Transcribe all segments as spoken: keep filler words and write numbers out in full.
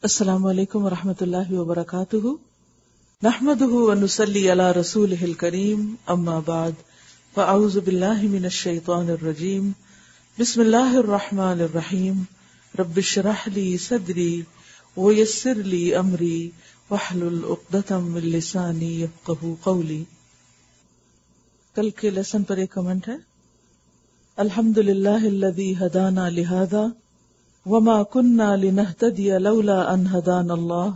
السلام علیکم ورحمۃ اللہ وبرکاتہ، نحمده ونصلی علی رسولہ الکریم، اما بعد فاعوذ باللہ من الشیطان الرجیم، بسم اللہ الرحمن الرحیم، رب اشرح لی صدری ویسر لی امری واحلل عقدۃ من لسانی یفقہوا قولی۔ کل کے لیسن پر ایک کمنٹ ہے، الحمد للہ الذی ہدانا لہذا وما كنا لنهتدي لولا ان هدانا اللہ۔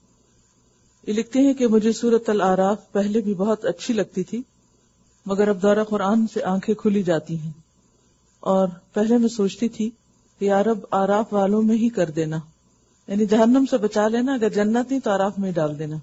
یہ لکھتے ہیں کہ مجھے سورۃ الاعراف پہلے بھی بہت اچھی لگتی تھی، مگر اب دورہ قرآن سے آنکھیں کھلی جاتی ہیں، اور پہلے میں سوچتی تھی کہ یا رب اعراف والوں میں ہی کر دینا، یعنی جہنم سے بچا لینا، اگر جنت نہیں تو اعراف میں ہی ڈال دینا،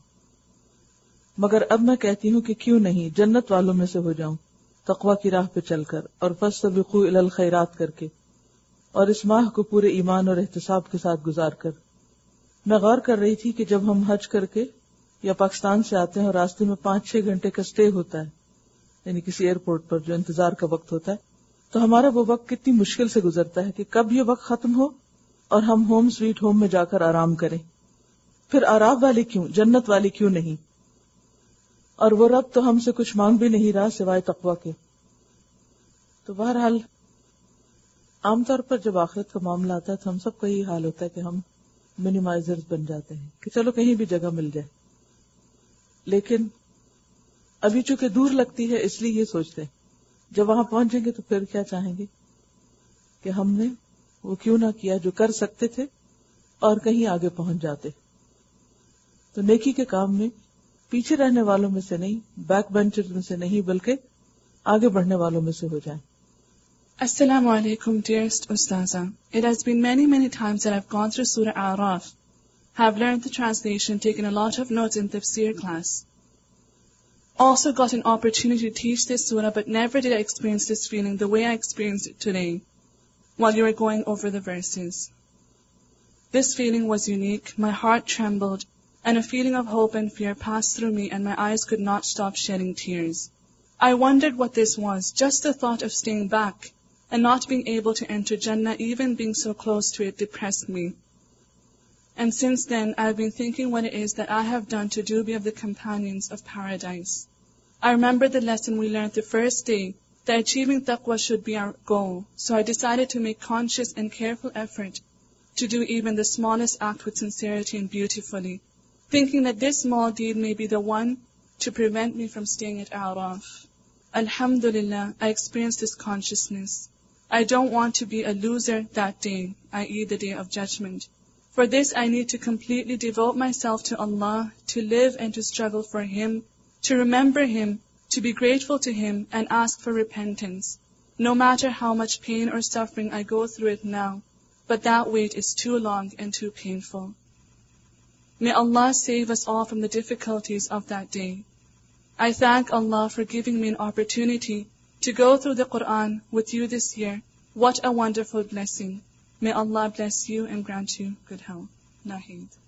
مگر اب میں کہتی ہوں کہ کیوں نہیں جنت والوں میں سے ہو جاؤں، تقوی کی راہ پہ چل کر اور فاستبقوا الی الخیرات کر کے، اور اس ماہ کو پورے ایمان اور احتساب کے ساتھ گزار کر۔ میں غور کر رہی تھی کہ جب ہم حج کر کے یا پاکستان سے آتے ہیں اور راستے میں پانچ چھ گھنٹے کا اسٹے ہوتا ہے، یعنی کسی ایئرپورٹ پر جو انتظار کا وقت ہوتا ہے، تو ہمارا وہ وقت کتنی مشکل سے گزرتا ہے کہ کب یہ وقت ختم ہو اور ہم ہوم سویٹ ہوم میں جا کر آرام کریں۔ پھر اعراف والے کیوں، جنت والے کیوں نہیں؟ اور وہ رب تو ہم سے کچھ مانگ بھی نہیں رہا سوائے تقوی کے۔ تو بہرحال عام طور پر جب آخرت کا معاملہ آتا ہے تو ہم سب کا یہی حال ہوتا ہے کہ ہم منیمائزرز بن جاتے ہیں کہ چلو کہیں بھی جگہ مل جائے، لیکن ابھی چونکہ دور لگتی ہے اس لیے یہ سوچتے ہیں جب وہاں پہنچیں گے تو پھر کیا چاہیں گے کہ ہم نے وہ کیوں نہ کیا جو کر سکتے تھے اور کہیں آگے پہنچ جاتے۔ تو نیکی کے کام میں پیچھے رہنے والوں میں سے نہیں، بیک بینچرز میں سے نہیں، بلکہ آگے بڑھنے والوں میں سے ہو جائیں۔ Assalamu alaikum, dearest Ustaza. It has been many, many times that I've gone through Surah Al-Araf, have learned the translation, taken a lot of notes in tafsir class. Also got an opportunity to teach this surah, but never did I experience this feeling the way I experienced it today while you were going over the verses. This feeling was unique, my heart trembled, and a feeling of hope and fear passed through me, and my eyes could not stop shedding tears. I wondered what this was. Just the thought of staying back and not being able to enter Jannah, even being so close to it, depressed me. And since then, I've been thinking what it is that I have done to do be of the companions of paradise. I remember the lesson we learned the first day, that achieving taqwa should be our goal. So I decided to make conscious and careful effort to do even the smallest act with sincerity and beautifully, thinking that this small deed may be the one to prevent me from staying at Araf. Alhamdulillah, I experienced this consciousness. I don't want to be a loser that day, that is the day of judgment. For this I need to completely devote myself to Allah, to live and to struggle for Him, to remember Him, to be grateful to Him and ask for repentance. No matter how much pain or suffering I go through it now, but that wait is too long and too painful. May Allah save us all from the difficulties of that day. I thank Allah for giving me an opportunity to go through the Quran with you this year. What a wonderful blessing. May Allah bless you and grant you good health. Naheed.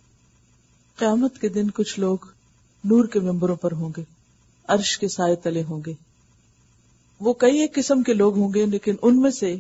قیامت کے دن کچھ لوگ نور کے ممبروں پر ہوں گے، عرش کے سائے تلے ہوں گے۔ وہ کئی ایک قسم کے لوگ ہوں گے، لیکن ان میں سے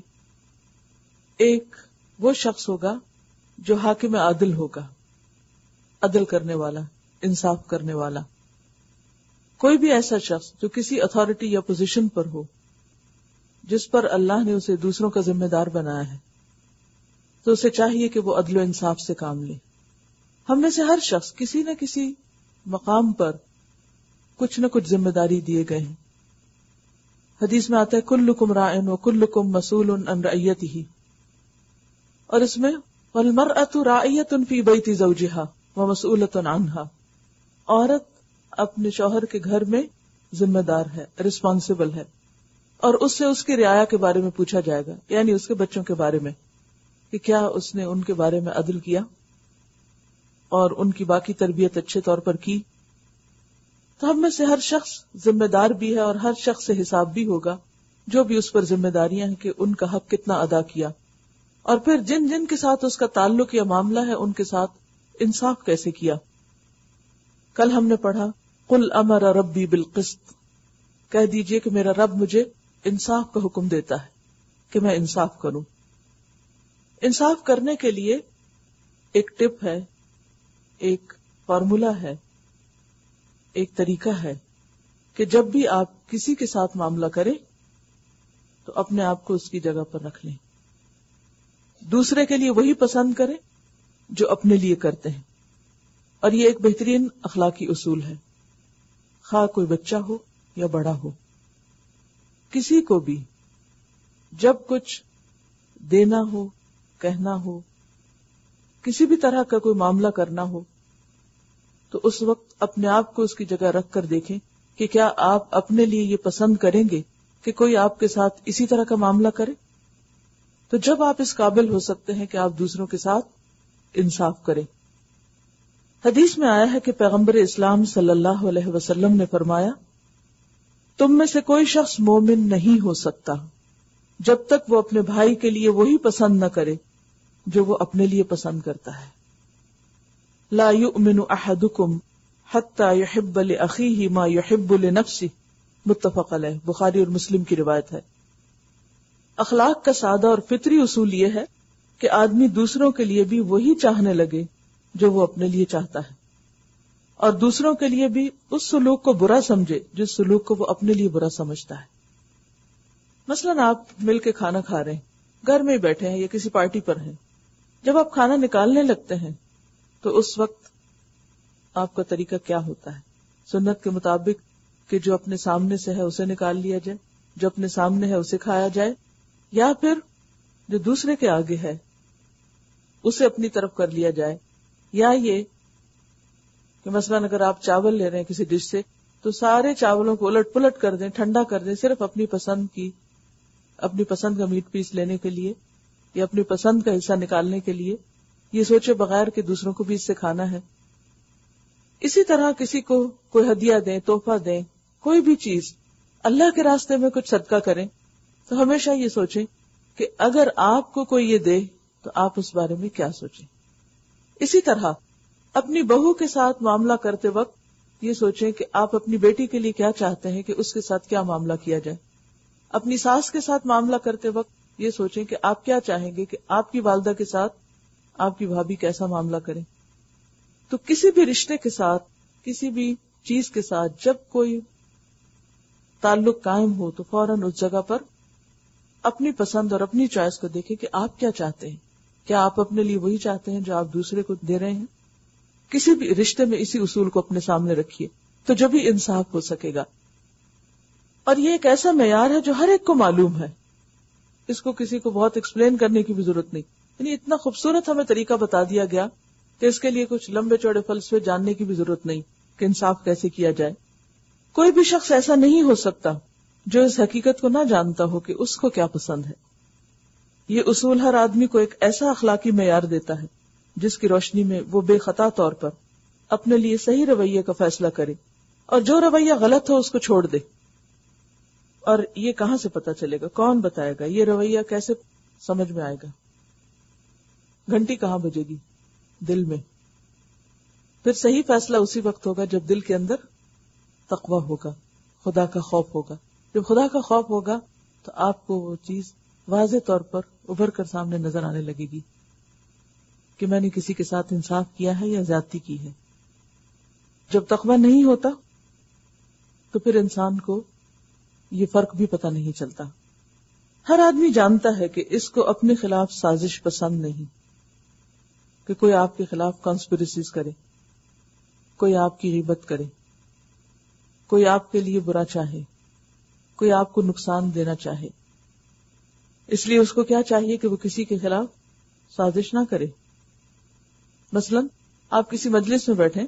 ایک وہ شخص ہوگا جو حاکم عادل ہوگا، عدل کرنے والا، انصاف کرنے والا۔ کوئی بھی ایسا شخص جو کسی اتھارٹی یا پوزیشن پر ہو جس پر اللہ نے اسے دوسروں کا ذمہ دار بنایا ہے، تو اسے چاہیے کہ وہ عدل و انصاف سے کام لے۔ ہم میں سے ہر شخص کسی نہ کسی مقام پر کچھ نہ کچھ ذمہ داری دیے گئے ہیں۔ حدیث میں آتا ہے کلکم راعٍ وکلکم مسئول عن رعیتہ، اور اس میں والمرأۃ راعیۃ فی بیت زوجہا ومسئولۃ عنہا، عورت اپنے شوہر کے گھر میں ذمہ دار ہے، رسپانسبل ہے، اور اس سے اس کی رعایا کے بارے میں پوچھا جائے گا، یعنی اس کے بچوں کے بارے میں کہ کیا اس نے ان کے بارے میں عدل کیا اور ان کی باقی تربیت اچھے طور پر کی۔ تو ہم میں سے ہر شخص ذمہ دار بھی ہے اور ہر شخص سے حساب بھی ہوگا جو بھی اس پر ذمہ داریاں ہیں کہ ان کا حق کتنا ادا کیا، اور پھر جن جن کے ساتھ اس کا تعلق یا معاملہ ہے ان کے ساتھ انصاف کیسے کیا۔ کل ہم نے پڑھا قل امر ربی بالقسط، کہہ دیجئے کہ میرا رب مجھے انصاف کا حکم دیتا ہے کہ میں انصاف کروں۔ انصاف کرنے کے لیے ایک ٹپ ہے ایک فارمولا ہے، ایک طریقہ ہے کہ جب بھی آپ کسی کے ساتھ معاملہ کریں تو اپنے آپ کو اس کی جگہ پر رکھ لیں، دوسرے کے لیے وہی پسند کریں جو اپنے لیے کرتے ہیں. اور یہ ایک بہترین اخلاقی اصول ہے، خواہ کوئی بچہ ہو یا بڑا ہو. کسی کو بھی جب کچھ دینا ہو، کہنا ہو، کسی بھی طرح کا کوئی معاملہ کرنا ہو تو اس وقت اپنے آپ کو اس کی جگہ رکھ کر دیکھیں کہ کیا آپ اپنے لیے یہ پسند کریں گے کہ کوئی آپ کے ساتھ اسی طرح کا معاملہ کرے. تو جب آپ اس قابل ہو سکتے ہیں کہ آپ دوسروں کے ساتھ انصاف کریں. حدیث میں آیا ہے کہ پیغمبر اسلام صلی اللہ علیہ وسلم نے فرمایا، تم میں سے کوئی شخص مومن نہیں ہو سکتا جب تک وہ اپنے بھائی کے لیے وہی پسند نہ کرے جو وہ اپنے لیے پسند کرتا ہے. لا یؤمن احدکم حتی یحب لأخیہ ما یحب لنفسہ، متفق علیہ، بخاری اور مسلم کی روایت ہے. اخلاق کا سادہ اور فطری اصول یہ ہے کہ آدمی دوسروں کے لیے بھی وہی چاہنے لگے جو وہ اپنے لیے چاہتا ہے، اور دوسروں کے لیے بھی اس سلوک کو برا سمجھے جس سلوک کو وہ اپنے لیے برا سمجھتا ہے. مثلاً آپ مل کے کھانا کھا رہے ہیں، گھر میں بیٹھے ہیں یا کسی پارٹی پر ہیں، جب آپ کھانا نکالنے لگتے ہیں تو اس وقت آپ کا طریقہ کیا ہوتا ہے؟ سنت کے مطابق کہ جو اپنے سامنے سے ہے اسے نکال لیا جائے، جو اپنے سامنے ہے اسے کھایا جائے، یا پھر جو دوسرے کے آگے ہے اسے اپنی طرف کر لیا جائے، یا یہ کہ مثلاً اگر آپ چاول لے رہے ہیں کسی ڈش سے تو سارے چاولوں کو الٹ پلٹ کر دیں، ٹھنڈا کر دیں، صرف اپنی پسند کی اپنی پسند کا میٹ پیس لینے کے لیے یا اپنی پسند کا حصہ نکالنے کے لیے، یہ سوچے بغیر کہ دوسروں کو بھی اس سے کھانا ہے. اسی طرح کسی کو کوئی ہدیہ دیں، تحفہ دیں، کوئی بھی چیز، اللہ کے راستے میں کچھ صدقہ کریں تو ہمیشہ یہ سوچیں کہ اگر آپ کو کوئی یہ دے تو آپ اس بارے میں کیا سوچیں. اسی طرح اپنی بہو کے ساتھ معاملہ کرتے وقت یہ سوچیں کہ آپ اپنی بیٹی کے لیے کیا چاہتے ہیں کہ اس کے ساتھ کیا معاملہ کیا جائے. اپنی ساس کے ساتھ معاملہ کرتے وقت یہ سوچیں کہ آپ کیا چاہیں گے کہ آپ کی والدہ کے ساتھ آپ کی بھابھی کیسا معاملہ کریں. تو کسی بھی رشتے کے ساتھ، کسی بھی چیز کے ساتھ جب کوئی تعلق قائم ہو تو فوراً اس جگہ پر اپنی پسند اور اپنی چوائس کو دیکھیں کہ آپ کیا چاہتے ہیں. کیا آپ اپنے لیے وہی چاہتے ہیں جو آپ دوسرے کو دے رہے ہیں؟ کسی بھی رشتے میں اسی اصول کو اپنے سامنے رکھیے تو جب ہی انصاف ہو سکے گا. اور یہ ایک ایسا معیار ہے جو ہر ایک کو معلوم ہے، اس کو کسی کو بہت ایکسپلین کرنے کی بھی ضرورت نہیں. یعنی اتنا خوبصورت ہمیں طریقہ بتا دیا گیا کہ اس کے لیے کچھ لمبے چوڑے فلسفے جاننے کی بھی ضرورت نہیں کہ انصاف کیسے کیا جائے. کوئی بھی شخص ایسا نہیں ہو سکتا جو اس حقیقت کو نہ جانتا ہو کہ اس کو کیا پسند ہے. یہ اصول ہر آدمی کو ایک ایسا اخلاقی معیار دیتا ہے جس کی روشنی میں وہ بے خطا طور پر اپنے لیے صحیح رویے کا فیصلہ کرے، اور جو رویہ غلط ہو اس کو چھوڑ دے. اور یہ کہاں سے پتا چلے گا؟ کون بتائے گا؟ یہ رویہ کیسے سمجھ میں آئے گا؟ گھنٹی کہاں بجے گی؟ دل میں. پھر صحیح فیصلہ اسی وقت ہوگا جب دل کے اندر تقویٰ ہوگا، خدا کا خوف ہوگا. جب خدا کا خوف ہوگا تو آپ کو وہ چیز واضح طور پر ابھر کر سامنے نظر آنے لگے گی کہ میں نے کسی کے ساتھ انصاف کیا ہے یا زیادتی کی ہے. جب تقویٰ نہیں ہوتا تو پھر انسان کو یہ فرق بھی پتہ نہیں چلتا. ہر آدمی جانتا ہے کہ اس کو اپنے خلاف سازش پسند نہیں، کہ کوئی آپ کے خلاف کانسپریسیز کرے، کوئی آپ کی غیبت کرے، کوئی آپ کے لیے برا چاہے، کوئی آپ کو نقصان دینا چاہے. اس لیے اس کو کیا چاہیے کہ وہ کسی کے خلاف سازش نہ کرے. مثلا آپ کسی مجلس میں بیٹھیں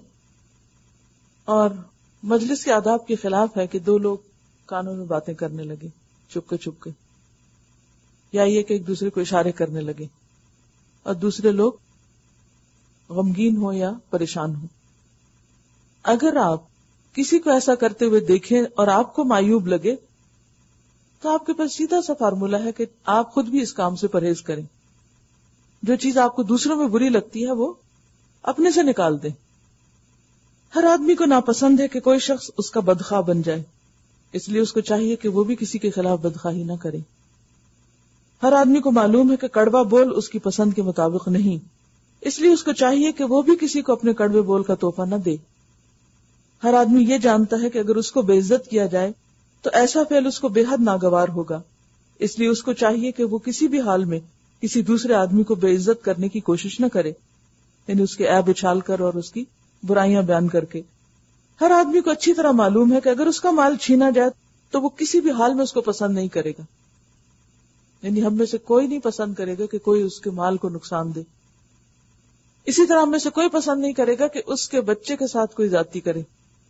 اور مجلس کے آداب کے خلاف ہے کہ دو لوگ کانوں میں باتیں کرنے لگے چپ کے چپ کے، یا یہ کہ ایک دوسرے کو اشارے کرنے لگے اور دوسرے لوگ غمگین ہو یا پریشان ہو. اگر آپ کسی کو ایسا کرتے ہوئے دیکھیں اور آپ کو معیوب لگے تو آپ کے پاس سیدھا سا فارمولا ہے کہ آپ خود بھی اس کام سے پرہیز کریں. جو چیز آپ کو دوسروں میں بری لگتی ہے وہ اپنے سے نکال دیں. ہر آدمی کو ناپسند ہے کہ کوئی شخص اس کا بدخواہ بن جائے، اس لیے اس کو چاہیے کہ وہ بھی کسی کے خلاف بدخواہی نہ کرے. ہر آدمی کو معلوم ہے کہ کڑوا بول اس کی پسند کے مطابق نہیں، اس لیے اس کو چاہیے کہ وہ بھی کسی کو اپنے کڑوے بول کا تحفہ نہ دے. ہر آدمی یہ جانتا ہے کہ اگر اس کو بے عزت کیا جائے تو ایسا فعل اس کو بے حد ناگوار ہوگا. اس لیے اس کو چاہیے کہ وہ کسی بھی حال میں کسی دوسرے آدمی کو بے عزت کرنے کی کوشش نہ کرے، یعنی اس کے عیب اچھال کر اور اس کی برائیاں بیان کر کے. ہر آدمی کو اچھی طرح معلوم ہے کہ اگر اس کا مال چھینا جائے تو وہ کسی بھی حال میں اس کو پسند نہیں کرے گا. یعنی ہم میں سے کوئی نہیں پسند کرے گا کہ کوئی اس کے مال کو نقصان دے. اسی طرح ہم میں سے کوئی پسند نہیں کرے گا کہ اس کے بچے کے ساتھ کوئی زیادتی کرے.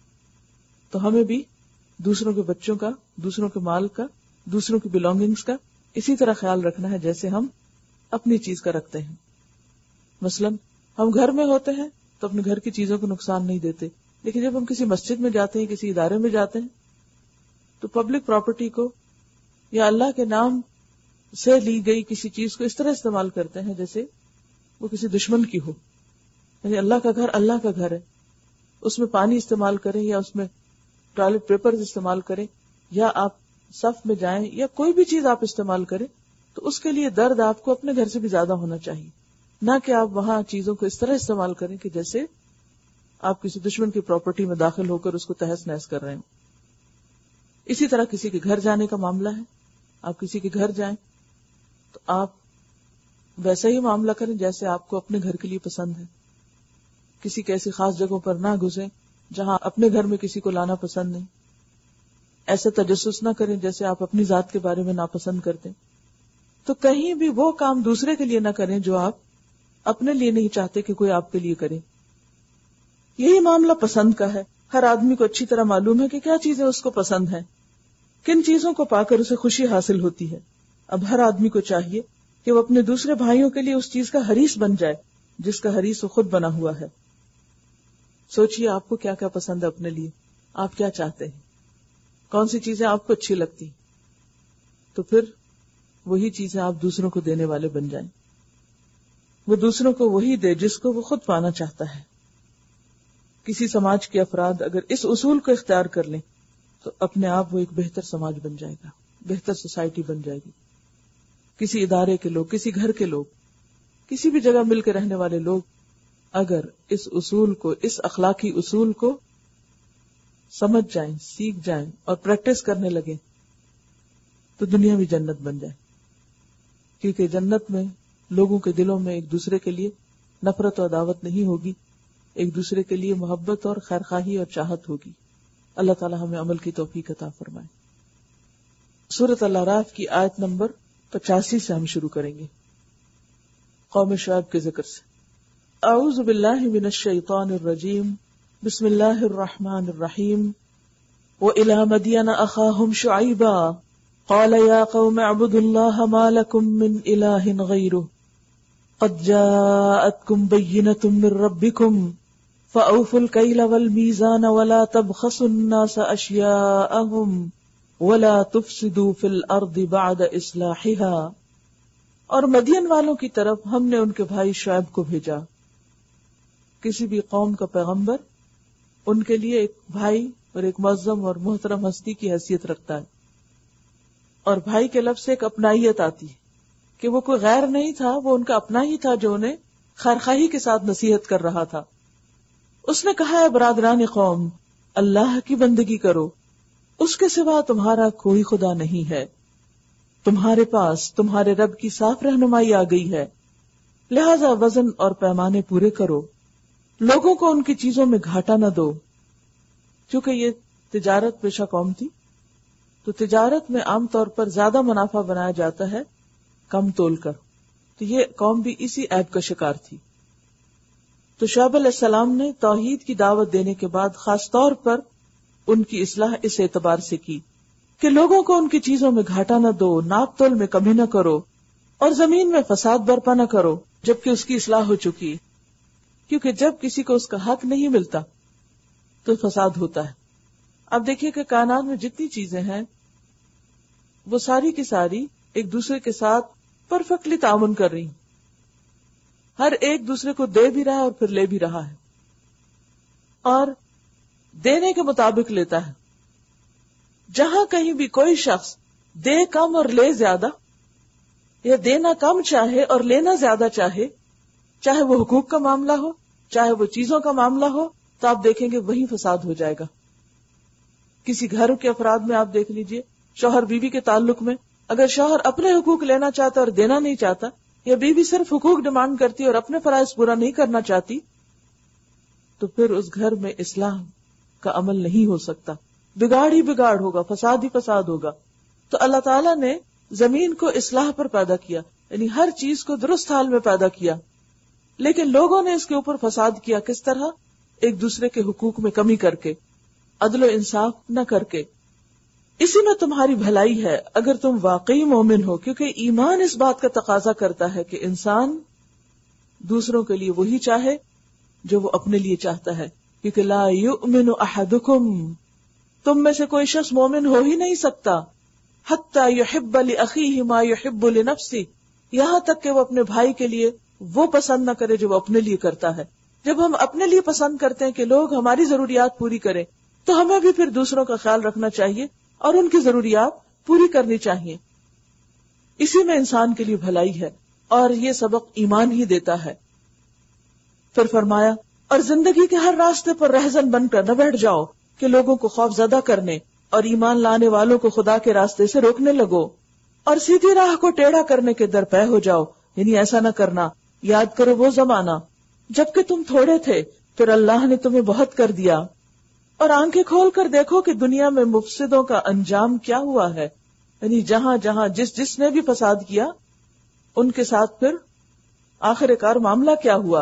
تو ہمیں بھی دوسروں کے بچوں کا، دوسروں کے مال کا، دوسروں کی بلونگنگز کا اسی طرح خیال رکھنا ہے جیسے ہم اپنی چیز کا رکھتے ہیں. مثلا ہم گھر میں ہوتے ہیں تو اپنے گھر کی چیزوں کو نقصان نہیں دیتے، لیکن جب ہم کسی مسجد میں جاتے ہیں، کسی ادارے میں جاتے ہیں تو پبلک پراپرٹی کو یا اللہ کے نام سے لی گئی کسی چیز کو اس طرح استعمال کرتے ہیں جیسے وہ کسی دشمن کی ہو. یعنی اللہ کا گھر اللہ کا گھر ہے، اس میں پانی استعمال کریں یا اس میں ٹوائلٹ پیپر استعمال کریں یا آپ صف میں جائیں یا کوئی بھی چیز آپ استعمال کریں تو اس کے لیے درد آپ کو اپنے گھر سے بھی زیادہ ہونا چاہیے، نہ کہ آپ وہاں چیزوں کو اس طرح استعمال کریں کہ جیسے آپ کسی دشمن کی پراپرٹی میں داخل ہو کر اس کو تہس نہس کر رہے ہوں. اسی طرح کسی کے گھر جانے کا معاملہ ہے. آپ کسی کے گھر جائیں تو آپ ویسا ہی معاملہ کریں جیسے آپ کو اپنے گھر کے لیے پسند ہے. کسی کے ایسی خاص جگہوں پر نہ گھسیں جہاں اپنے گھر میں کسی کو لانا پسند نہیں. ایسا تجسس نہ کریں جیسے آپ اپنی ذات کے بارے میں ناپسند کرتے. تو کہیں بھی وہ کام دوسرے کے لیے نہ کریں جو آپ اپنے لیے نہیں چاہتے کہ کوئی آپ کے لیے کرے. یہی معاملہ پسند کا ہے. ہر آدمی کو اچھی طرح معلوم ہے کہ کیا چیزیں اس کو پسند ہیں، کن چیزوں کو پا کر اسے خوشی حاصل ہوتی ہے. اب ہر آدمی کو چاہیے کہ وہ اپنے دوسرے بھائیوں کے لیے اس چیز کا حریص بن جائے جس کا حریص وہ خود بنا ہوا ہے. سوچئے آپ کو کیا کیا پسند ہے اپنے لیے، آپ کیا چاہتے ہیں، کون سی چیزیں آپ کو اچھی لگتی، تو پھر وہی چیزیں آپ دوسروں کو دینے والے بن جائیں. وہ دوسروں کو وہی دے جس کو وہ خود پانا چاہتا ہے. کسی سماج کے افراد اگر اس اصول کو اختیار کر لیں تو اپنے آپ وہ ایک بہتر سماج بن جائے گا، بہتر سوسائٹی بن جائے گی. کسی ادارے کے لوگ، کسی گھر کے لوگ، کسی بھی جگہ مل کے رہنے والے لوگ اگر اس اصول کو، اس اخلاقی اصول کو سمجھ جائیں، سیکھ جائیں اور پریکٹس کرنے لگیں تو دنیا بھی جنت بن جائے. کیونکہ جنت میں لوگوں کے دلوں میں ایک دوسرے کے لیے نفرت و عداوت نہیں ہوگی، ایک دوسرے کے لیے محبت اور خیرخواہی اور چاہت ہوگی. اللہ تعالی ہمیں عمل کی توفیق عطا فرمائے. سورۃ الاعراف کی آیت نمبر پچاسی سے ہم شروع کریں گے، قوم شعیب کے ذکر سے. اعوذ باللہ من الشیطان الرجیم، بسم اللہ الرحمن الرحیم. وَإِلَى مَدْيَنَ أَخَاهُمْ شُعَيْبًا قَالَ يَا قَوْمِ اعْبُدُوا اللَّهَ مَا لَكُمْ مِنْ إِلَٰهٍ غَيْرُهُ قَدْ جَاءَتْكُمْ بَيِّنَةٌ مِّن رَّبِّكُمْ فَأَوْفُوا الْكَيْلَ وَالْمِيزَانَ وَلَا تَبْخَسُوا النَّاسَ أَشْيَاءَهُمْ وَلَا تُفْسِدُوا فِي الْأَرْضِ بَعْدَ إِصْلَاحِهَا. اور مدین والوں کی طرف ہم نے ان کے بھائی شعیب کو بھیجا. کسی بھی قوم کا پیغمبر ان کے لیے ایک بھائی اور ایک معظم اور محترم ہستی کی حیثیت رکھتا ہے. اور بھائی کے لفظ سے ایک اپنائیت آتی ہے کہ وہ کوئی غیر نہیں تھا، وہ ان کا اپنا ہی تھا جو انہیں خیرخواہی کے ساتھ نصیحت کر رہا تھا. اس نے کہا ہے برادران قوم، اللہ کی بندگی کرو، اس کے سوا تمہارا کوئی خدا نہیں ہے. تمہارے پاس تمہارے رب کی صاف رہنمائی آ گئی ہے، لہذا وزن اور پیمانے پورے کرو، لوگوں کو ان کی چیزوں میں گھاٹا نہ دو. کیونکہ یہ تجارت پیشہ قوم تھی تو تجارت میں عام طور پر زیادہ منافع بنایا جاتا ہے کم تول کر. تو یہ قوم بھی اسی عیب کا شکار تھی. تو شعیب علیہ السلام نے توحید کی دعوت دینے کے بعد خاص طور پر ان کی اصلاح اس اعتبار سے کی کہ لوگوں کو ان کی چیزوں میں گھاٹا نہ دو، ناپ تول میں کمی نہ کرو اور زمین میں فساد برپا نہ کرو جبکہ اس کی اصلاح ہو چکی. کیونکہ جب کسی کو اس کا حق نہیں ملتا تو فساد ہوتا ہے. اب دیکھیے کہ کائنات میں جتنی چیزیں ہیں وہ ساری کی ساری ایک دوسرے کے ساتھ پرفیکٹلی تعاون کر رہی، ہر ایک دوسرے کو دے بھی رہا ہے اور پھر لے بھی رہا ہے، اور دینے کے مطابق لیتا ہے. جہاں کہیں بھی کوئی شخص دے کم اور لے زیادہ، یا دینا کم چاہے اور لینا زیادہ چاہے، چاہے وہ حقوق کا معاملہ ہو، چاہے وہ چیزوں کا معاملہ ہو، تو آپ دیکھیں گے وہی فساد ہو جائے گا. کسی گھر کے افراد میں آپ دیکھ لیجئے، شوہر بیوی کے تعلق میں اگر شوہر اپنے حقوق لینا چاہتا اور دینا نہیں چاہتا، یا بیوی صرف حقوق ڈیمانڈ کرتی اور اپنے فرائض پورا نہیں کرنا چاہتی، تو پھر اس گھر میں اصلاح کا عمل نہیں ہو سکتا، بگاڑ ہی بگاڑ ہوگا، فساد ہی فساد ہوگا. تو اللہ تعالیٰ نے زمین کو اصلاح پر پیدا کیا، یعنی ہر چیز کو درست حال میں پیدا کیا، لیکن لوگوں نے اس کے اوپر فساد کیا. کس طرح؟ ایک دوسرے کے حقوق میں کمی کر کے، عدل و انصاف نہ کر کے. اسی میں تمہاری بھلائی ہے اگر تم واقعی مومن ہو، کیونکہ ایمان اس بات کا تقاضا کرتا ہے کہ انسان دوسروں کے لیے وہی چاہے جو وہ اپنے لیے چاہتا ہے. کیونکہ لا یؤمن احدکم، تم میں سے کوئی شخص مومن ہو ہی نہیں سکتا حتی یحب لاخیہ ما یحب لنفسہ، یہاں تک کہ وہ اپنے بھائی کے لیے وہ پسند نہ کرے جو وہ اپنے لیے کرتا ہے. جب ہم اپنے لیے پسند کرتے ہیں کہ لوگ ہماری ضروریات پوری کریں، تو ہمیں بھی پھر دوسروں کا خیال رکھنا چاہیے اور ان کی ضروریات پوری کرنی چاہیے. اسی میں انسان کے لیے بھلائی ہے، اور یہ سبق ایمان ہی دیتا ہے. پھر فرمایا، اور زندگی کے ہر راستے پر رہزن بن کر نہ بیٹھ جاؤ کہ لوگوں کو خوف زدہ کرنے اور ایمان لانے والوں کو خدا کے راستے سے روکنے لگو، اور سیدھی راہ کو ٹیڑھا کرنے کے درپے ہو جاؤ. یعنی ایسا نہ کرنا. یاد کرو وہ زمانہ جبکہ تم تھوڑے تھے، پھر اللہ نے تمہیں بہت کر دیا، اور آنکھیں کھول کر دیکھو کہ دنیا میں مفسدوں کا انجام کیا ہوا ہے. یعنی جہاں جہاں جس جس نے بھی فساد کیا ان کے ساتھ پھر آخر کار معاملہ کیا ہوا.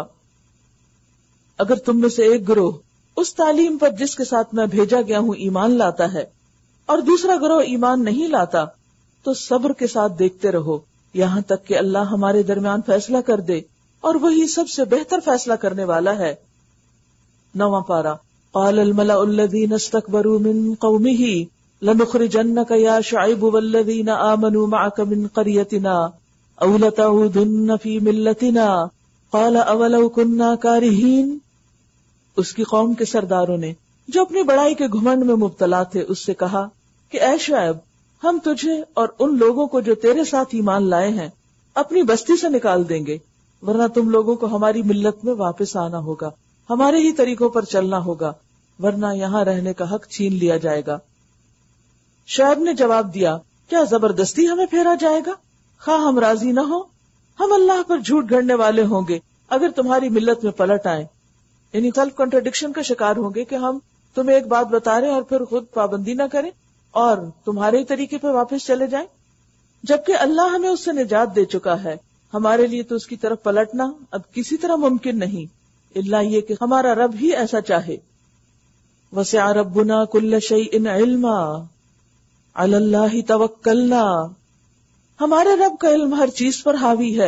اگر تم میں سے ایک گروہ اس تعلیم پر جس کے ساتھ میں بھیجا گیا ہوں ایمان لاتا ہے اور دوسرا گروہ ایمان نہیں لاتا، تو صبر کے ساتھ دیکھتے رہو یہاں تک کہ اللہ ہمارے درمیان فیصلہ کر دے، اور وہی سب سے بہتر فیصلہ کرنے والا ہے. نواں پارہ. قال الملأ الذين استكبروا من قومه لنخرجنك يا شعيب والذين آمنوا معك من قريتنا أو لتعودن في ملتنا قال أولو كنا كارهين. اس کی قوم کے سرداروں نے جو اپنی بڑائی کے گھمنڈ میں مبتلا تھے اس سے کہا کہ اے شعیب، ہم تجھے اور ان لوگوں کو جو تیرے ساتھ ایمان لائے ہیں اپنی بستی سے نکال دیں گے، ورنہ تم لوگوں کو ہماری ملت میں واپس آنا ہوگا، ہمارے ہی طریقوں پر چلنا ہوگا، ورنہ یہاں رہنے کا حق چھین لیا جائے گا. شعیب نے جواب دیا، کیا زبردستی ہمیں پھیرا جائے گا؟ خواہ ہم راضی نہ ہو، ہم اللہ پر جھوٹ گھڑنے والے ہوں گے اگر تمہاری ملت میں پلٹ آئیں. یعنی سیلف کنٹرڈکشن کا شکار ہوں گے کہ ہم تمہیں ایک بات بتا رہے اور پھر خود پابندی نہ کریں اور تمہارے طریقے پہ واپس چلے جائیں، جبکہ اللہ ہمیں اس سے نجات دے چکا ہے. ہمارے لیے تو اس کی طرف پلٹنا اب کسی طرح ممکن نہیں، الا یہ کہ ہمارا رب ہی ایسا چاہے. وسع ربنا كل شيء علما على الله توکلنا. ہمارے رب کا علم ہر چیز پر حاوی ہے،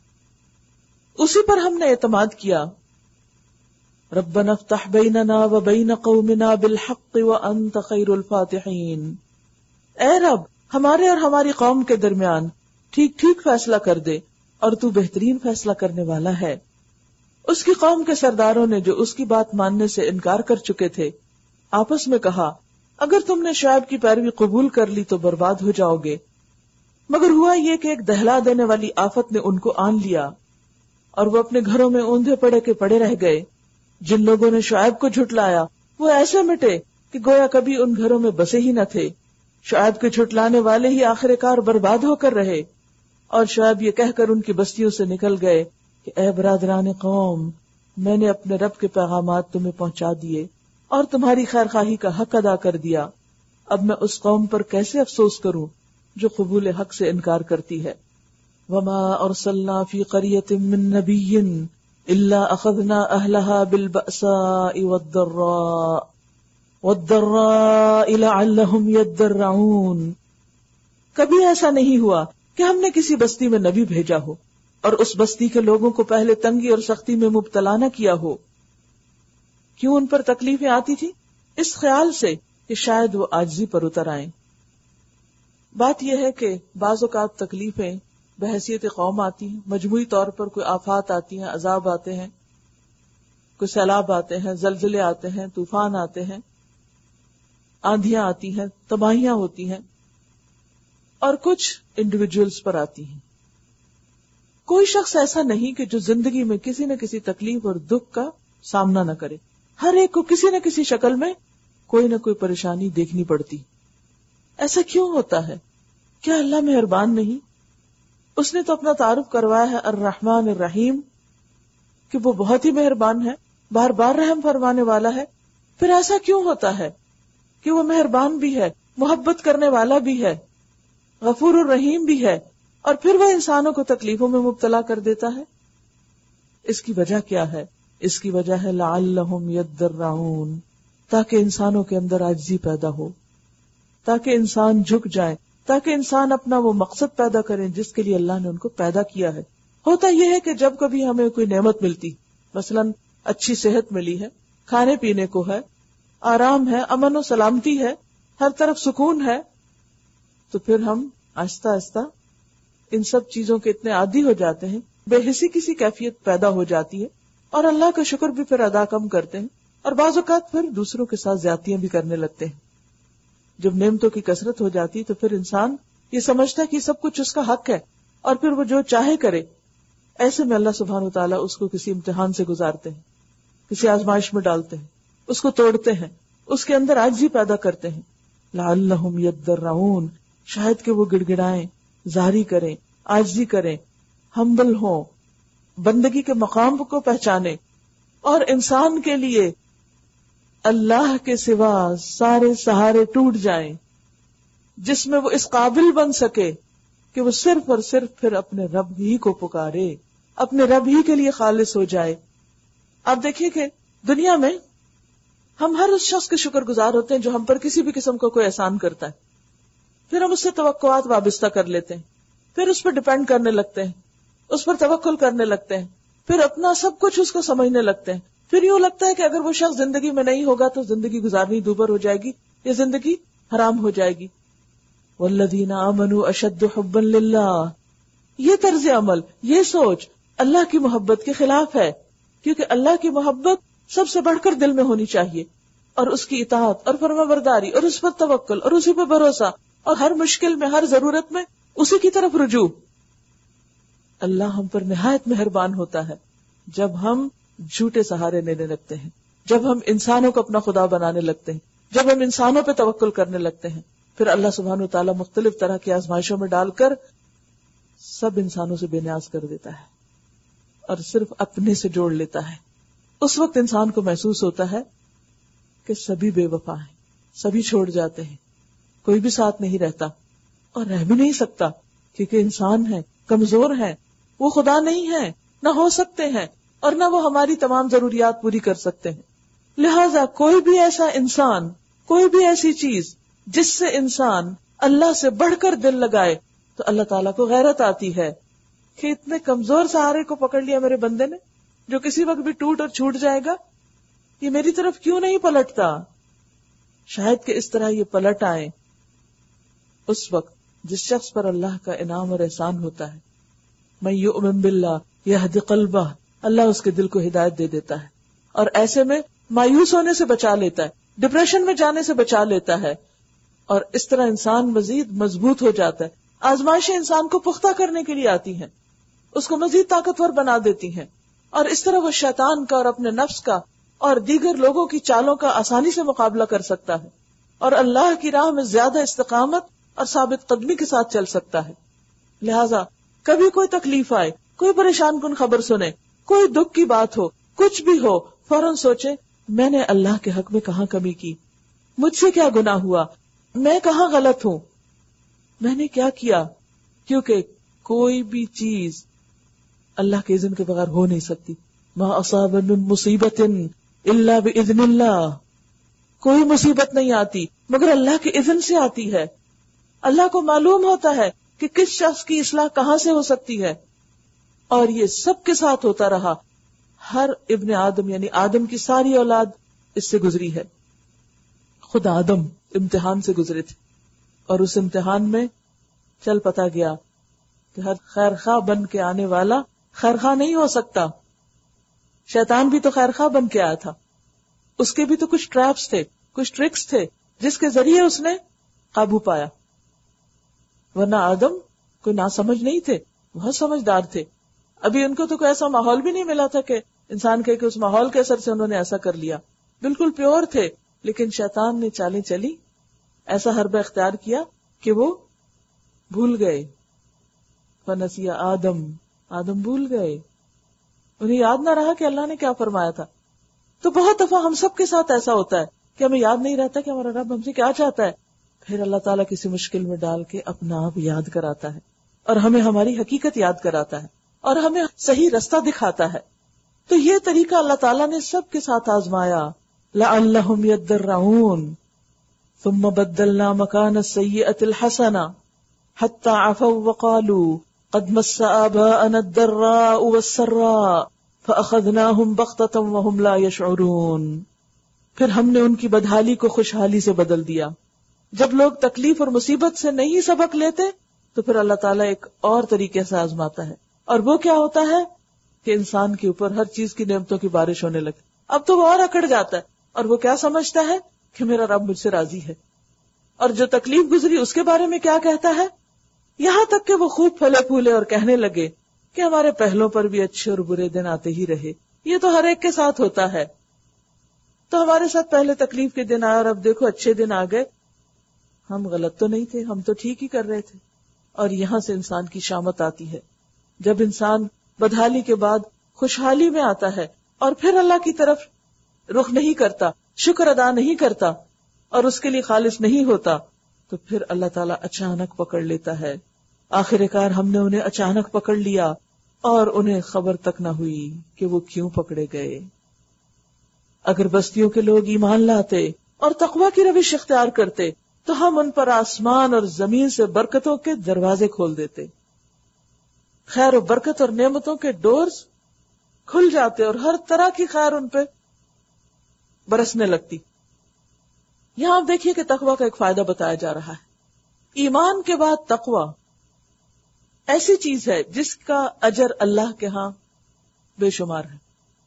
اسی پر ہم نے اعتماد کیا. ربنا افتح بیننا وبین قومنا بالحق وانت خیر الفاتحین. اے رب، ہمارے اور ہماری قوم کے درمیان ٹھیک ٹھیک فیصلہ کر دے اور تو بہترین فیصلہ کرنے والا ہے. اس کی قوم کے سرداروں نے جو اس کی بات ماننے سے انکار کر چکے تھے آپس میں کہا، اگر تم نے شعیب کی پیروی قبول کر لی تو برباد ہو جاؤ گے. مگر ہوا یہ کہ ایک دہلا دینے والی آفت نے ان کو آن لیا اور وہ اپنے گھروں میں اوندھے پڑے کے پڑے رہ گئے. جن لوگوں نے شعیب کو جھٹلایا وہ ایسے مٹے کہ گویا کبھی ان گھروں میں بسے ہی نہ تھے. شعیب کے جھٹلانے والے ہی آخر کار برباد ہو کر رہے، اور شعیب یہ کہہ کر ان کی بستیوں سے نکل گئے کہ اے برادران قوم، میں نے اپنے رب کے پیغامات تمہیں پہنچا دیے اور تمہاری خیر خواہی کا حق ادا کر دیا. اب میں اس قوم پر کیسے افسوس کروں جو قبول حق سے انکار کرتی ہے. وما ارسلنا فی قریۃ من نبی الا اخذنا اہلہا بالبأساء والضراء والضراء لعلہم یضرعون. کبھی ایسا نہیں ہوا کہ ہم نے کسی بستی میں نبی بھیجا ہو اور اس بستی کے لوگوں کو پہلے تنگی اور سختی میں مبتلا نہ کیا ہو. کیوں ان پر تکلیفیں آتی تھی؟ اس خیال سے کہ شاید وہ عاجزی پر اتر آئیں. بات یہ ہے کہ بعض اوقات تکلیفیں بحیثیت قوم آتی ہیں، مجموعی طور پر کوئی آفات آتی ہیں، عذاب آتے ہیں، کوئی سیلاب آتے ہیں، زلزلے آتے ہیں، طوفان آتے ہیں، آندھیاں آتی ہیں، تباہیاں ہوتی ہیں، اور کچھ انڈیویجولز پر آتی ہیں. کوئی شخص ایسا نہیں کہ جو زندگی میں کسی نہ کسی تکلیف اور دکھ کا سامنا نہ کرے. ہر ایک کو کسی نہ کسی شکل میں کوئی نہ کوئی پریشانی دیکھنی پڑتی. ایسا کیوں ہوتا ہے؟ کیا اللہ مہربان نہیں؟ اس نے تو اپنا تعارف کروایا ہے الرحمن الرحیم کہ وہ بہت ہی مہربان ہے، بار بار رحم فرمانے والا ہے. پھر ایسا کیوں ہوتا ہے کہ وہ مہربان بھی ہے، محبت کرنے والا بھی ہے، غفور الرحیم بھی ہے، اور پھر وہ انسانوں کو تکلیفوں میں مبتلا کر دیتا ہے؟ اس کی وجہ کیا ہے؟ اس کی وجہ ہے لعلہم یضرعون، تاکہ انسانوں کے اندر عاجزی پیدا ہو، تاکہ انسان جھک جائیں، تاکہ انسان اپنا وہ مقصد پیدا کریں جس کے لیے اللہ نے ان کو پیدا کیا ہے. ہوتا یہ ہے کہ جب کبھی ہمیں کوئی نعمت ملتی، مثلا اچھی صحت ملی ہے، کھانے پینے کو ہے، آرام ہے، امن و سلامتی ہے، ہر طرف سکون ہے، تو پھر ہم آہستہ آہستہ ان سب چیزوں کے اتنے عادی ہو جاتے ہیں، بے حسی کسی کیفیت پیدا ہو جاتی ہے، اور اللہ کا شکر بھی پھر ادا کم کرتے ہیں، اور بعض اوقات پھر دوسروں کے ساتھ زیادتیاں بھی کرنے لگتے ہیں. جب نعمتوں کی کثرت ہو جاتی تو پھر انسان یہ سمجھتا ہے کہ سب کچھ اس کا حق ہے، اور پھر وہ جو چاہے کرے. ایسے میں اللہ سبحانہ وتعالیٰ اس کو کسی امتحان سے گزارتے ہیں، کسی آزمائش میں ڈالتے ہیں، اس کو توڑتے ہیں، اس کے اندر عاجزی پیدا کرتے ہیں. لعلہم یضرعون، شاید کہ وہ گڑ گڑائیں، زاری کریں، عاجزی کریں، ہمبل ہوں، بندگی کے مقام کو پہچانے، اور انسان کے لیے اللہ کے سوا سارے سہارے ٹوٹ جائیں، جس میں وہ اس قابل بن سکے کہ وہ صرف اور صرف پھر اپنے رب ہی کو پکارے، اپنے رب ہی کے لیے خالص ہو جائے. آپ دیکھیے کہ دنیا میں ہم ہر اس شخص کے شکر گزار ہوتے ہیں جو ہم پر کسی بھی قسم کا کوئی احسان کرتا ہے، پھر ہم اس سے توقعات وابستہ کر لیتے ہیں، پھر اس پر ڈپینڈ کرنے لگتے ہیں، اس پر توکل کرنے لگتے ہیں، پھر اپنا سب کچھ اس کو سمجھنے لگتے ہیں. پھر یوں لگتا ہے کہ اگر وہ شخص زندگی میں نہیں ہوگا تو زندگی گزارنی دوبر ہو جائے گی، یا زندگی حرام ہو جائے گی. والذین آمنوا اشد حبا للہ، یہ طرز عمل، یہ سوچ اللہ کی محبت کے خلاف ہے، کیونکہ اللہ کی محبت سب سے بڑھ کر دل میں ہونی چاہیے، اور اس کی اطاعت اور فرما برداری اور اس پر توکل اور اسی پہ بھروسہ، اور ہر مشکل میں، ہر ضرورت میں اسی کی طرف رجوع. اللہ ہم پر نہایت مہربان ہوتا ہے جب ہم جھوٹے سہارے لینے لگتے ہیں، جب ہم انسانوں کو اپنا خدا بنانے لگتے ہیں، جب ہم انسانوں پہ توکل کرنے لگتے ہیں. پھر اللہ سبحانہ و تعالیٰ مختلف طرح کی آزمائشوں میں ڈال کر سب انسانوں سے بے نیاز کر دیتا ہے اور صرف اپنے سے جوڑ لیتا ہے. اس وقت انسان کو محسوس ہوتا ہے کہ سبھی بے وفا ہیں، سبھی چھوڑ جاتے ہیں، کوئی بھی ساتھ نہیں رہتا، اور رہ بھی نہیں سکتا، کیونکہ انسان ہے، کمزور ہے، وہ خدا نہیں ہے، نہ ہو سکتے ہیں، اور نہ وہ ہماری تمام ضروریات پوری کر سکتے ہیں. لہذا کوئی بھی ایسا انسان، کوئی بھی ایسی چیز جس سے انسان اللہ سے بڑھ کر دل لگائے تو اللہ تعالیٰ کو غیرت آتی ہے کہ اتنے کمزور سہارے کو پکڑ لیا میرے بندے نے، جو کسی وقت بھی ٹوٹ اور چھوٹ جائے گا، یہ میری طرف کیوں نہیں پلٹتا. شاید کہ اس طرح یہ پلٹ آئے اس وقت جس شخص پر اللہ کا انعام اور احسان ہوتا ہے. من یؤمن باللہ یہد قلبہ، اللہ اس کے دل کو ہدایت دے دیتا ہے، اور ایسے میں مایوس ہونے سے بچا لیتا ہے، ڈپریشن میں جانے سے بچا لیتا ہے، اور اس طرح انسان مزید مضبوط ہو جاتا ہے. آزمائشیں انسان کو پختہ کرنے کے لیے آتی ہیں، اس کو مزید طاقتور بنا دیتی ہیں، اور اس طرح وہ شیطان کا اور اپنے نفس کا اور دیگر لوگوں کی چالوں کا آسانی سے مقابلہ کر سکتا ہے، اور اللہ کی راہ میں زیادہ استقامت اور ثابت قدمی کے ساتھ چل سکتا ہے. لہذا کبھی کوئی تکلیف آئے، کوئی پریشان کن خبر سنے، کوئی دکھ کی بات ہو، کچھ بھی ہو، فوراً سوچے میں نے اللہ کے حق میں کہاں کمی کی، مجھ سے کیا گناہ ہوا، میں کہاں غلط ہوں، میں نے کیا کیا. کیونکہ کوئی بھی چیز اللہ کے اذن کے بغیر ہو نہیں سکتی. ما اصاب من مصیبت الا باذن اللہ، کوئی مصیبت نہیں آتی مگر اللہ کے اذن سے آتی ہے. اللہ کو معلوم ہوتا ہے کہ کس شخص کی اصلاح کہاں سے ہو سکتی ہے، اور یہ سب کے ساتھ ہوتا رہا. ہر ابن آدم یعنی آدم کی ساری اولاد اس سے گزری ہے. خود آدم امتحان سے گزرے تھے، اور اس امتحان میں چل پتا گیا کہ ہر خیر خواہ بن کے آنے والا خیر خواہ نہیں ہو سکتا. شیطان بھی تو خیر خواہ بن کے آیا تھا، اس کے بھی تو کچھ ٹریپس تھے، کچھ ٹرکس تھے جس کے ذریعے اس نے قابو پایا. ورنہ آدم کوئی ناسمجھ نہیں تھے، بہت سمجھدار تھے. ابھی ان کو تو کوئی ایسا ماحول بھی نہیں ملا تھا کہ انسان کے کہ اس ماحول کے اثر سے انہوں نے ایسا کر لیا، بالکل پیور تھے، لیکن شیطان نے چالیں چلی، ایسا حربہ اختیار کیا کہ وہ بھول گئے. فنسی آدم، آدم بھول گئے، انہیں یاد نہ رہا کہ اللہ نے کیا فرمایا تھا. تو بہت دفعہ ہم سب کے ساتھ ایسا ہوتا ہے کہ ہمیں یاد نہیں رہتا کہ ہمارا رب ہم سے کیا چاہتا ہے، پھر اللہ تعالیٰ کسی مشکل میں ڈال کے اپنا آپ یاد کراتا ہے اور ہمیں ہماری حقیقت یاد کراتا ہے اور ہمیں صحیح رستہ دکھاتا ہے. تو یہ طریقہ اللہ تعالیٰ نے سب کے ساتھ آزمایا. لعلہم یضرعون ثم بدلنا مکان السیئۃ الحسنہ حتی عفوا وقالوا قد مس آباءنا الضراء والسراء فأخذناهم بغتة وهم لا يشعرون. پھر ہم نے ان کی بدحالی کو خوشحالی سے بدل دیا. جب لوگ تکلیف اور مصیبت سے نہیں سبق لیتے تو پھر اللہ تعالیٰ ایک اور طریقے سے آزماتا ہے، اور وہ کیا ہوتا ہے کہ انسان کے اوپر ہر چیز کی نعمتوں کی بارش ہونے لگتی. اب تو وہ اور اکڑ جاتا ہے اور وہ کیا سمجھتا ہے کہ میرا رب مجھ سے راضی ہے، اور جو تکلیف گزری اس کے بارے میں کیا کہتا ہے، یہاں تک کہ وہ خوب پھلے پھولے اور کہنے لگے کہ ہمارے پہلوں پر بھی اچھے اور برے دن آتے ہی رہے. یہ تو ہر ایک کے ساتھ ہوتا ہے. تو ہمارے ساتھ پہلے تکلیف کے دن آئے اور اب دیکھو اچھے دن آ گئے. ہم غلط تو نہیں تھے، ہم تو ٹھیک ہی کر رہے تھے. اور یہاں سے انسان کی شامت آتی ہے، جب انسان بدحالی کے بعد خوشحالی میں آتا ہے اور پھر اللہ کی طرف رخ نہیں کرتا، شکر ادا نہیں کرتا اور اس کے لیے خالص نہیں ہوتا، تو پھر اللہ تعالیٰ اچانک پکڑ لیتا ہے. آخر کار ہم نے انہیں اچانک پکڑ لیا اور انہیں خبر تک نہ ہوئی کہ وہ کیوں پکڑے گئے. اگر بستیوں کے لوگ ایمان لاتے اور تقوی کی روش اختیار کرتے تو ہم ان پر آسمان اور زمین سے برکتوں کے دروازے کھول دیتے. خیر و برکت اور نعمتوں کے ڈورز کھل جاتے اور ہر طرح کی خیر ان پہ برسنے لگتی. یہاں آپ دیکھیے کہ تقوی کا ایک فائدہ بتایا جا رہا ہے. ایمان کے بعد تقوی ایسی چیز ہے جس کا اجر اللہ کے ہاں بے شمار ہے،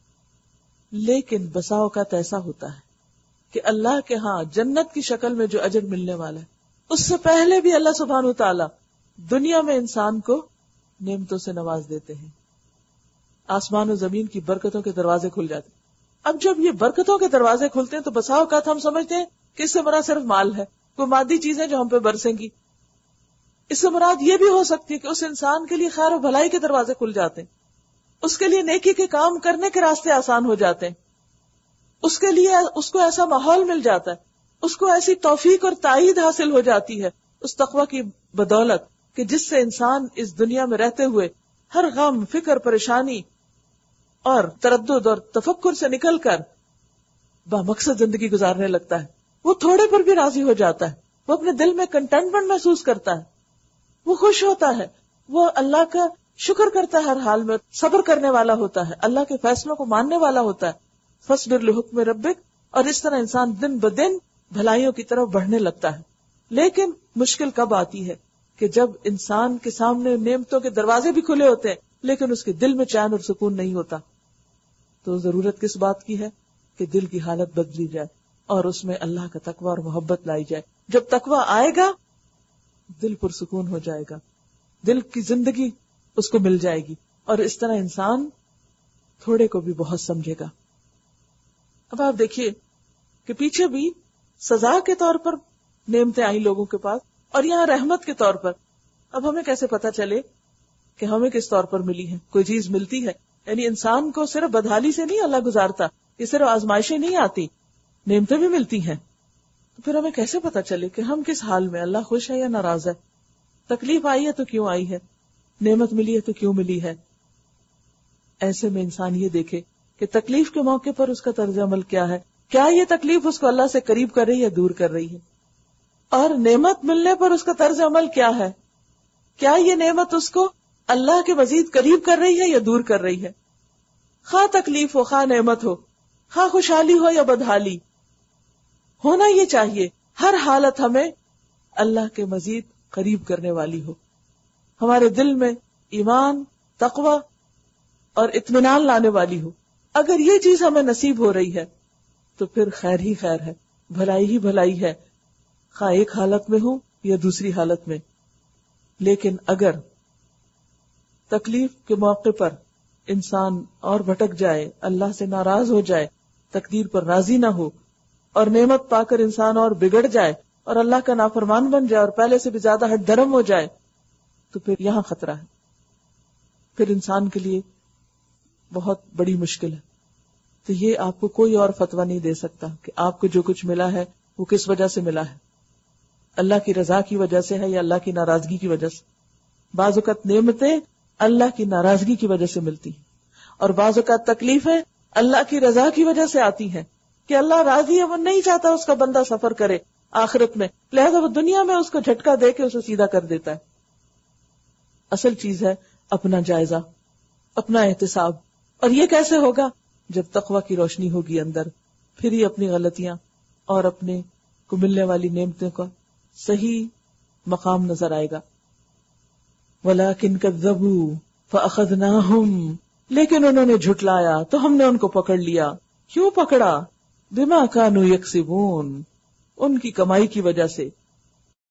لیکن بسا اوقات ایسا ہوتا ہے کہ اللہ کے ہاں جنت کی شکل میں جو اجر ملنے والا ہے اس سے پہلے بھی اللہ سبحانہ و تعالی دنیا میں انسان کو نعمتوں سے نواز دیتے ہیں. آسمان و زمین کی برکتوں کے دروازے کھل جاتے ہیں. اب جب یہ برکتوں کے دروازے کھلتے ہیں تو بسا اوقات ہم سمجھتے ہیں کہ اس سے مراد صرف مال ہے، کوئی مادی چیزیں جو ہم پہ برسیں گی. اس سے مراد یہ بھی ہو سکتی ہے کہ اس انسان کے لیے خیر و بھلائی کے دروازے کھل جاتے ہیں، اس کے لیے نیکی کے کام کرنے کے راستے آسان ہو جاتے ہیں، اس کے لیے اس کو ایسا ماحول مل جاتا ہے، اس کو ایسی توفیق اور تائید حاصل ہو جاتی ہے اس تقوی کی بدولت کہ جس سے انسان اس دنیا میں رہتے ہوئے ہر غم، فکر، پریشانی اور تردد اور تفکر سے نکل کر بامقصد زندگی گزارنے لگتا ہے. وہ تھوڑے پر بھی راضی ہو جاتا ہے، وہ اپنے دل میں کنٹینٹمنٹ محسوس کرتا ہے، وہ خوش ہوتا ہے، وہ اللہ کا شکر کرتا ہے، ہر حال میں صبر کرنے والا ہوتا ہے، اللہ کے فیصلوں کو ماننے والا ہوتا ہے. فاصبر لحکم ربک، اور اس طرح انسان دن بدن بھلائیوں کی طرف بڑھنے لگتا ہے. لیکن مشکل کب آتی ہے کہ جب انسان کے سامنے نعمتوں کے دروازے بھی کھلے ہوتے ہیں لیکن اس کے دل میں چین اور سکون نہیں ہوتا. تو ضرورت کس بات کی ہے کہ دل کی حالت بدلی جائے اور اس میں اللہ کا تقوی اور محبت لائی جائے. جب تقوی آئے گا دل پرسکون ہو جائے گا، دل کی زندگی اس کو مل جائے گی، اور اس طرح انسان تھوڑے کو بھی بہت سمجھے گا. اب آپ دیکھیے کہ پیچھے بھی سزا کے طور پر نعمتیں آئیں لوگوں کے پاس، اور یہاں رحمت کے طور پر. اب ہمیں کیسے پتا چلے کہ ہمیں کس طور پر ملی ہے؟ کوئی چیز ملتی ہے، یعنی انسان کو صرف بدحالی سے نہیں اللہ گزارتا، یہ صرف آزمائشیں نہیں آتی، نعمتیں بھی ملتی ہیں. تو پھر ہمیں کیسے پتا چلے کہ ہم کس حال میں، اللہ خوش ہے یا ناراض ہے؟ تکلیف آئی ہے تو کیوں آئی ہے، نعمت ملی ہے تو کیوں ملی ہے؟ ایسے میں انسان یہ دیکھے کہ تکلیف کے موقع پر اس کا طرز عمل کیا ہے، کیا یہ تکلیف اس کو اللہ سے قریب کر رہی ہے، دور کر رہی ہے؟ اور نعمت ملنے پر اس کا طرز عمل کیا ہے، کیا یہ نعمت اس کو اللہ کے مزید قریب کر رہی ہے یا دور کر رہی ہے؟ خواہ تکلیف ہو، خواہ نعمت ہو، خواہ خوشحالی ہو یا بدحالی، ہونا یہ چاہیے ہر حالت ہمیں اللہ کے مزید قریب کرنے والی ہو، ہمارے دل میں ایمان، تقوی اور اطمینان لانے والی ہو. اگر یہ چیز ہمیں نصیب ہو رہی ہے تو پھر خیر ہی خیر ہے، بھلائی ہی بھلائی ہے، خواہ ایک حالت میں ہو یا دوسری حالت میں. لیکن اگر تکلیف کے موقع پر انسان اور بھٹک جائے، اللہ سے ناراض ہو جائے، تقدیر پر راضی نہ ہو، اور نعمت پا کر انسان اور بگڑ جائے اور اللہ کا نافرمان بن جائے اور پہلے سے بھی زیادہ ہٹ دھرم ہو جائے، تو پھر یہاں خطرہ ہے، پھر انسان کے لیے بہت بڑی مشکل ہے۔ تو یہ آپ کو کوئی اور فتویٰ نہیں دے سکتا کہ آپ کو جو کچھ ملا ہے وہ کس وجہ سے ملا ہے، اللہ کی رضا کی وجہ سے ہے یا اللہ کی ناراضگی کی وجہ سے۔ بعض اوقات نعمتیں اللہ کی ناراضگی کی وجہ سے ملتی ہیں، اور بعض اوقات تکلیفیں اللہ کی رضا کی وجہ سے آتی ہیں کہ اللہ راضی ہے، وہ نہیں چاہتا اس کا بندہ سفر کرے آخرت میں، لہذا وہ دنیا میں اس کو جھٹکا دے کے اسے سیدھا کر دیتا ہے۔ اصل چیز ہے اپنا جائزہ، اپنا احتساب، اور یہ کیسے ہوگا؟ جب تقوی کی روشنی ہوگی اندر، پھر ہی اپنی غلطیاں اور اپنے کو ملنے والی نعمتوں کا صحیح مقام نظر آئے گا۔ وَلَٰكِن كَذَّبُوا فَأَخَذْنَاهُمْ، لیکن انہوں نے جھٹلایا تو ہم نے ان کو پکڑ لیا۔ کیوں پکڑا؟ بِمَا كَانُوا يَكْسِبُونَ، ان کی کمائی کی وجہ سے،